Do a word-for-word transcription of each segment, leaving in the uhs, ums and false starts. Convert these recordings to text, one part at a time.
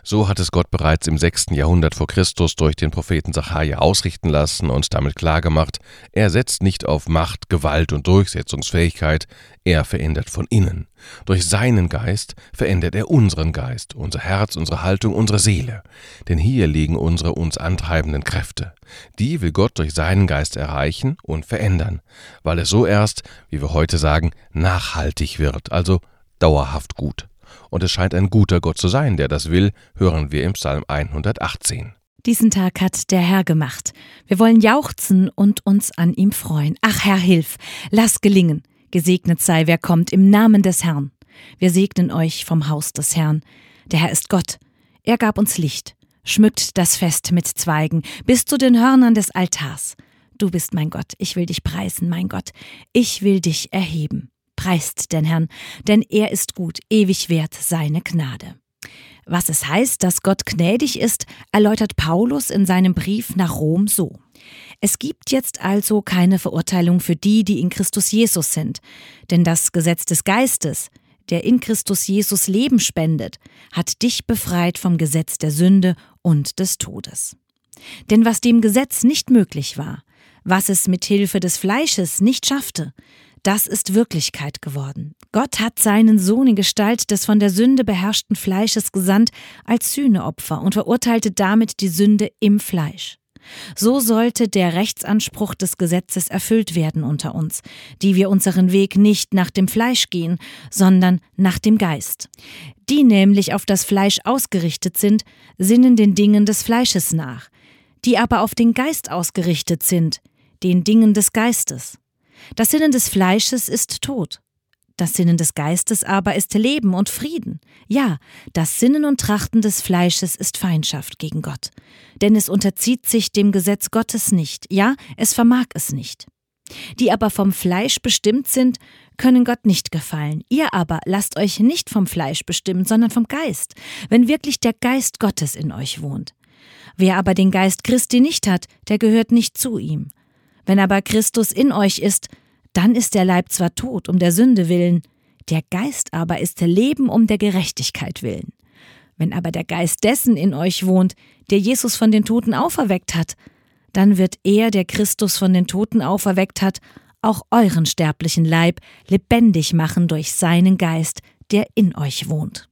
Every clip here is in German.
So hat es Gott bereits im sechsten Jahrhundert vor Christus durch den Propheten Sacharja ausrichten lassen und damit klargemacht, er setzt nicht auf Macht, Gewalt und Durchsetzungsfähigkeit, er verändert von innen. Durch seinen Geist verändert er unseren Geist, unser Herz, unsere Haltung, unsere Seele. Denn hier liegen unsere uns antreibenden Kräfte. Die will Gott durch seinen Geist erreichen und verändern, weil es so erst, wie wir heute sagen, nachhaltig wird, also dauerhaft gut. Und es scheint ein guter Gott zu sein, der das will, hören wir im Psalm hundertachtzehn. Diesen Tag hat der Herr gemacht. Wir wollen jauchzen und uns an ihm freuen. Ach Herr, hilf, lass gelingen. Gesegnet sei, wer kommt im Namen des Herrn. Wir segnen euch vom Haus des Herrn. Der Herr ist Gott. Er gab uns Licht, schmückt das Fest mit Zweigen bis zu den Hörnern des Altars. Du bist mein Gott, ich will dich preisen, mein Gott. Ich will dich erheben. Preist den Herrn, denn er ist gut, ewig wert seine Gnade. Was es heißt, dass Gott gnädig ist, erläutert Paulus in seinem Brief nach Rom so. Es gibt jetzt also keine Verurteilung für die, die in Christus Jesus sind, denn das Gesetz des Geistes, der in Christus Jesus Leben spendet, hat dich befreit vom Gesetz der Sünde und des Todes. Denn was dem Gesetz nicht möglich war, was es mit Hilfe des Fleisches nicht schaffte, das ist Wirklichkeit geworden. Gott hat seinen Sohn in Gestalt des von der Sünde beherrschten Fleisches gesandt als Sühneopfer und verurteilte damit die Sünde im Fleisch. So sollte der Rechtsanspruch des Gesetzes erfüllt werden unter uns, die wir unseren Weg nicht nach dem Fleisch gehen, sondern nach dem Geist. Die nämlich auf das Fleisch ausgerichtet sind, sinnen den Dingen des Fleisches nach, die aber auf den Geist ausgerichtet sind, den Dingen des Geistes. Das Sinnen des Fleisches ist Tod. Das Sinnen des Geistes aber ist Leben und Frieden. Ja, das Sinnen und Trachten des Fleisches ist Feindschaft gegen Gott. Denn es unterzieht sich dem Gesetz Gottes nicht. Ja, es vermag es nicht. Die aber vom Fleisch bestimmt sind, können Gott nicht gefallen. Ihr aber lasst euch nicht vom Fleisch bestimmen, sondern vom Geist, wenn wirklich der Geist Gottes in euch wohnt. Wer aber den Geist Christi nicht hat, der gehört nicht zu ihm. Wenn aber Christus in euch ist, dann ist der Leib zwar tot um der Sünde willen, der Geist aber ist Leben um der Gerechtigkeit willen. Wenn aber der Geist dessen in euch wohnt, der Jesus von den Toten auferweckt hat, dann wird er, der Christus von den Toten auferweckt hat, auch euren sterblichen Leib lebendig machen durch seinen Geist, der in euch wohnt.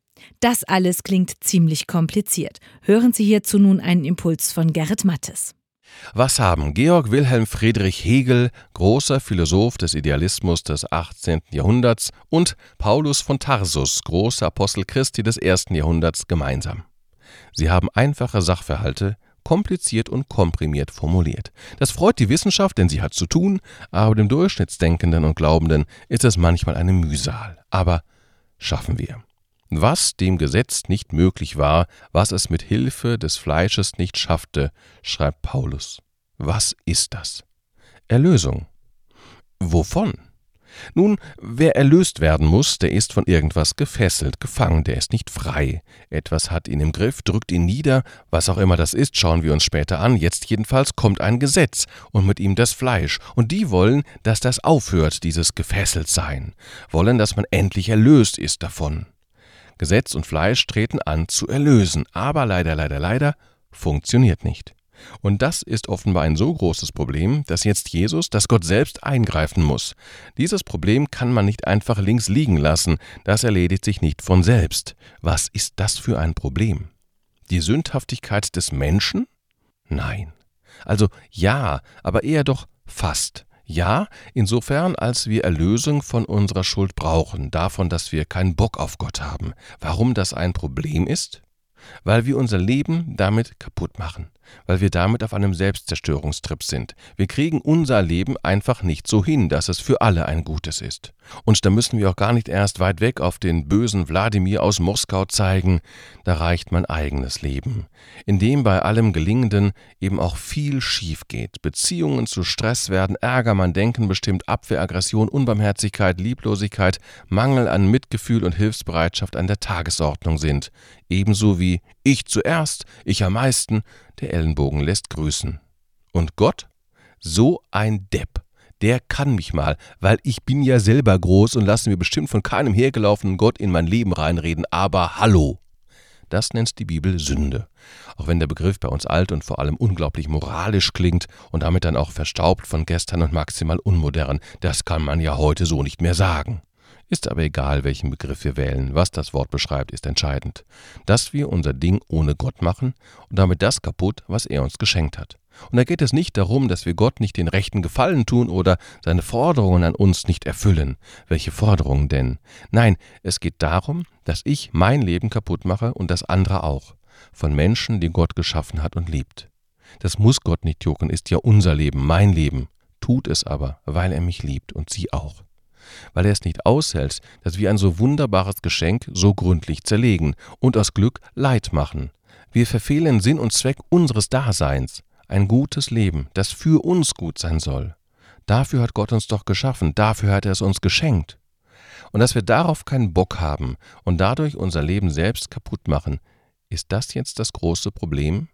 Das alles klingt ziemlich kompliziert. Hören Sie hierzu nun einen Impuls von Gerrit Mattes. Was haben Georg Wilhelm Friedrich Hegel, großer Philosoph des Idealismus des achtzehnten Jahrhunderts, und Paulus von Tarsus, großer Apostel Christi des ersten Jahrhunderts, gemeinsam? Sie haben einfache Sachverhalte kompliziert und komprimiert formuliert. Das freut die Wissenschaft, denn sie hat zu tun, aber dem Durchschnittsdenkenden und Glaubenden ist es manchmal eine Mühsal. Aber schaffen wir. Was dem Gesetz nicht möglich war, was es mit Hilfe des Fleisches nicht schaffte, schreibt Paulus. Was ist das? Erlösung. Wovon? Nun, wer erlöst werden muss, der ist von irgendwas gefesselt, gefangen, der ist nicht frei. Etwas hat ihn im Griff, drückt ihn nieder, was auch immer das ist, schauen wir uns später an. Jetzt jedenfalls kommt ein Gesetz und mit ihm das Fleisch. Und die wollen, dass das aufhört, dieses Gefesseltsein. Wollen, dass man endlich erlöst ist davon. Gesetz und Fleisch treten an zu erlösen, aber leider, leider, leider funktioniert nicht. Und das ist offenbar ein so großes Problem, dass jetzt Jesus, dass Gott selbst eingreifen muss. Dieses Problem kann man nicht einfach links liegen lassen, das erledigt sich nicht von selbst. Was ist das für ein Problem? Die Sündhaftigkeit des Menschen? Nein. Also ja, aber eher doch fast. Ja, insofern, als wir Erlösung von unserer Schuld brauchen, davon, dass wir keinen Bock auf Gott haben. Warum das ein Problem ist? Weil wir unser Leben damit kaputt machen, weil wir damit auf einem Selbstzerstörungstrip sind. Wir kriegen unser Leben einfach nicht so hin, dass es für alle ein gutes ist. Und da müssen wir auch gar nicht erst weit weg auf den bösen Wladimir aus Moskau zeigen, da reicht mein eigenes Leben, in dem bei allem Gelingenden eben auch viel schief geht. Beziehungen zu Stress werden, Ärger, man Denken bestimmt, Abwehr, Aggression, Unbarmherzigkeit, Lieblosigkeit, Mangel an Mitgefühl und Hilfsbereitschaft an der Tagesordnung sind. Ebenso wie ich zuerst, ich am meisten, der Ellenbogen lässt grüßen. Und Gott? So ein Depp. Der kann mich mal, weil ich bin ja selber groß und lasse mir bestimmt von keinem hergelaufenen Gott in mein Leben reinreden, aber hallo. Das nennt die Bibel Sünde. Auch wenn der Begriff bei uns alt und vor allem unglaublich moralisch klingt und damit dann auch verstaubt von gestern und maximal unmodern, das kann man ja heute so nicht mehr sagen. Ist aber egal, welchen Begriff wir wählen, was das Wort beschreibt, ist entscheidend. Dass wir unser Ding ohne Gott machen und damit das kaputt, was er uns geschenkt hat. Und da geht es nicht darum, dass wir Gott nicht den rechten Gefallen tun oder seine Forderungen an uns nicht erfüllen. Welche Forderungen denn? Nein, es geht darum, dass ich mein Leben kaputt mache und das andere auch. Von Menschen, die Gott geschaffen hat und liebt. Das muss Gott nicht jucken, ist ja unser Leben, mein Leben. Tut es aber, weil er mich liebt und sie auch. Weil er es nicht aushält, dass wir ein so wunderbares Geschenk so gründlich zerlegen und aus Glück Leid machen. Wir verfehlen Sinn und Zweck unseres Daseins, ein gutes Leben, das für uns gut sein soll. Dafür hat Gott uns doch geschaffen, dafür hat er es uns geschenkt. Und dass wir darauf keinen Bock haben und dadurch unser Leben selbst kaputt machen, ist das jetzt das große Problem?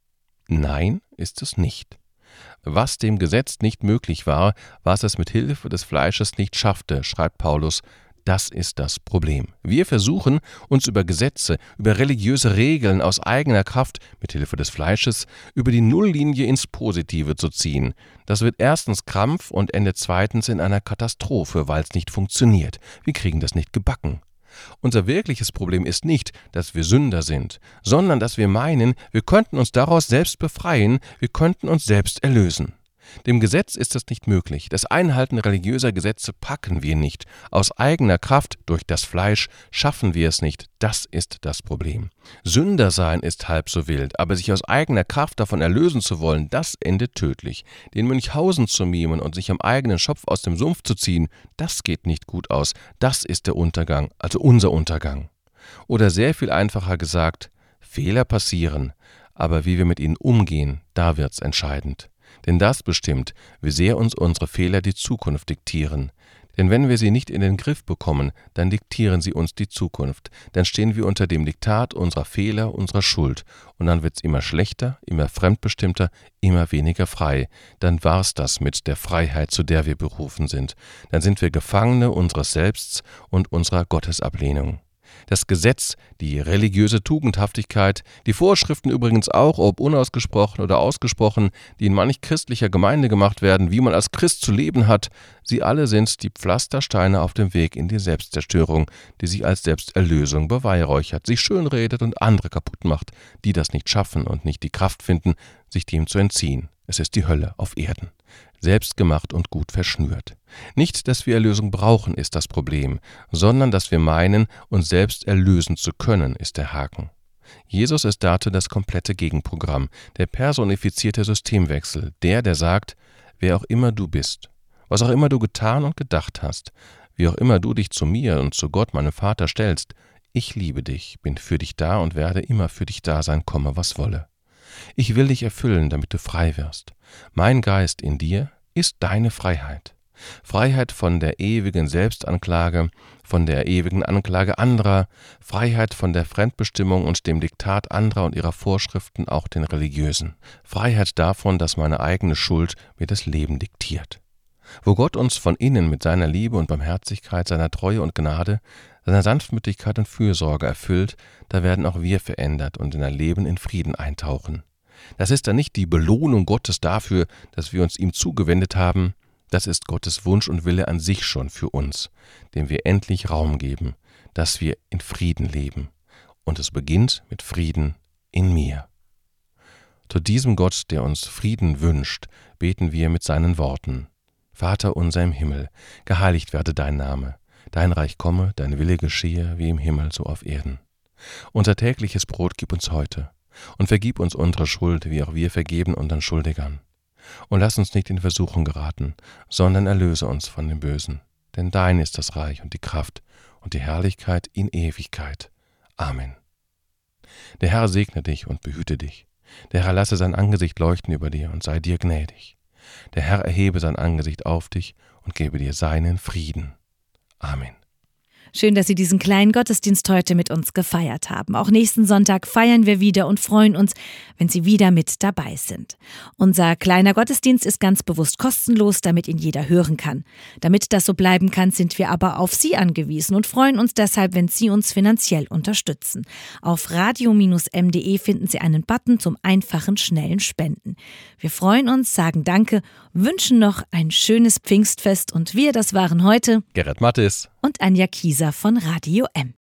Nein, ist es nicht. Was dem Gesetz nicht möglich war, was es mit Hilfe des Fleisches nicht schaffte, schreibt Paulus, das ist das Problem. Wir versuchen, uns über Gesetze, über religiöse Regeln aus eigener Kraft, mit Hilfe des Fleisches, über die Nulllinie ins Positive zu ziehen. Das wird erstens Krampf und endet zweitens in einer Katastrophe, weil es nicht funktioniert. Wir kriegen das nicht gebacken. Unser wirkliches Problem ist nicht, dass wir Sünder sind, sondern dass wir meinen, wir könnten uns daraus selbst befreien, wir könnten uns selbst erlösen. Dem Gesetz ist das nicht möglich. Das Einhalten religiöser Gesetze packen wir nicht. Aus eigener Kraft, durch das Fleisch, schaffen wir es nicht. Das ist das Problem. Sünder sein ist halb so wild, aber sich aus eigener Kraft davon erlösen zu wollen, das endet tödlich. Den Münchhausen zu mimen und sich am eigenen Schopf aus dem Sumpf zu ziehen, das geht nicht gut aus. Das ist der Untergang, also unser Untergang. Oder sehr viel einfacher gesagt, Fehler passieren, aber wie wir mit ihnen umgehen, da wird's entscheidend. Denn das bestimmt, wie sehr uns unsere Fehler die Zukunft diktieren. Denn wenn wir sie nicht in den Griff bekommen, dann diktieren sie uns die Zukunft. Dann stehen wir unter dem Diktat unserer Fehler, unserer Schuld. Und dann wird's immer schlechter, immer fremdbestimmter, immer weniger frei. Dann war's das mit der Freiheit, zu der wir berufen sind. Dann sind wir Gefangene unseres Selbsts und unserer Gottesablehnung. Das Gesetz, die religiöse Tugendhaftigkeit, die Vorschriften übrigens auch, ob unausgesprochen oder ausgesprochen, die in manch christlicher Gemeinde gemacht werden, wie man als Christ zu leben hat, sie alle sind die Pflastersteine auf dem Weg in die Selbstzerstörung, die sich als Selbsterlösung beweihräuchert, sich schönredet und andere kaputt macht, die das nicht schaffen und nicht die Kraft finden, sich dem zu entziehen. Es ist die Hölle auf Erden. Selbstgemacht und gut verschnürt. Nicht, dass wir Erlösung brauchen, ist das Problem, sondern dass wir meinen, uns selbst erlösen zu können, ist der Haken. Jesus ist dazu das komplette Gegenprogramm, der personifizierte Systemwechsel, der, der sagt, wer auch immer du bist, was auch immer du getan und gedacht hast, wie auch immer du dich zu mir und zu Gott, meinem Vater, stellst, ich liebe dich, bin für dich da und werde immer für dich da sein, komme, was wolle. Ich will dich erfüllen, damit du frei wirst. Mein Geist in dir ist deine Freiheit. Freiheit von der ewigen Selbstanklage, von der ewigen Anklage anderer, Freiheit von der Fremdbestimmung und dem Diktat anderer und ihrer Vorschriften, auch den religiösen. Freiheit davon, dass meine eigene Schuld mir das Leben diktiert. Wo Gott uns von innen mit seiner Liebe und Barmherzigkeit, seiner Treue und Gnade, seiner Sanftmütigkeit und Fürsorge erfüllt, da werden auch wir verändert und in ein Leben in Frieden eintauchen. Das ist dann nicht die Belohnung Gottes dafür, dass wir uns ihm zugewendet haben, das ist Gottes Wunsch und Wille an sich schon für uns, dem wir endlich Raum geben, dass wir in Frieden leben. Und es beginnt mit Frieden in mir. Zu diesem Gott, der uns Frieden wünscht, beten wir mit seinen Worten. Vater unser im Himmel, geheiligt werde dein Name. Dein Reich komme, dein Wille geschehe, wie im Himmel, so auf Erden. Unser tägliches Brot gib uns heute und vergib uns unsere Schuld, wie auch wir vergeben unseren Schuldigern. Und lass uns nicht in Versuchung geraten, sondern erlöse uns von dem Bösen. Denn dein ist das Reich und die Kraft und die Herrlichkeit in Ewigkeit. Amen. Der Herr segne dich und behüte dich. Der Herr lasse sein Angesicht leuchten über dir und sei dir gnädig. Der Herr erhebe sein Angesicht auf dich und gebe dir seinen Frieden. Amen. Schön, dass Sie diesen kleinen Gottesdienst heute mit uns gefeiert haben. Auch nächsten Sonntag feiern wir wieder und freuen uns, wenn Sie wieder mit dabei sind. Unser kleiner Gottesdienst ist ganz bewusst kostenlos, damit ihn jeder hören kann. Damit das so bleiben kann, sind wir aber auf Sie angewiesen und freuen uns deshalb, wenn Sie uns finanziell unterstützen. Auf radio Bindestrich m punkt de finden Sie einen Button zum einfachen, schnellen Spenden. Wir freuen uns, sagen Danke, wünschen noch ein schönes Pfingstfest und wir, das waren heute Gerrit Mattis und Anja Kieser von Radio M.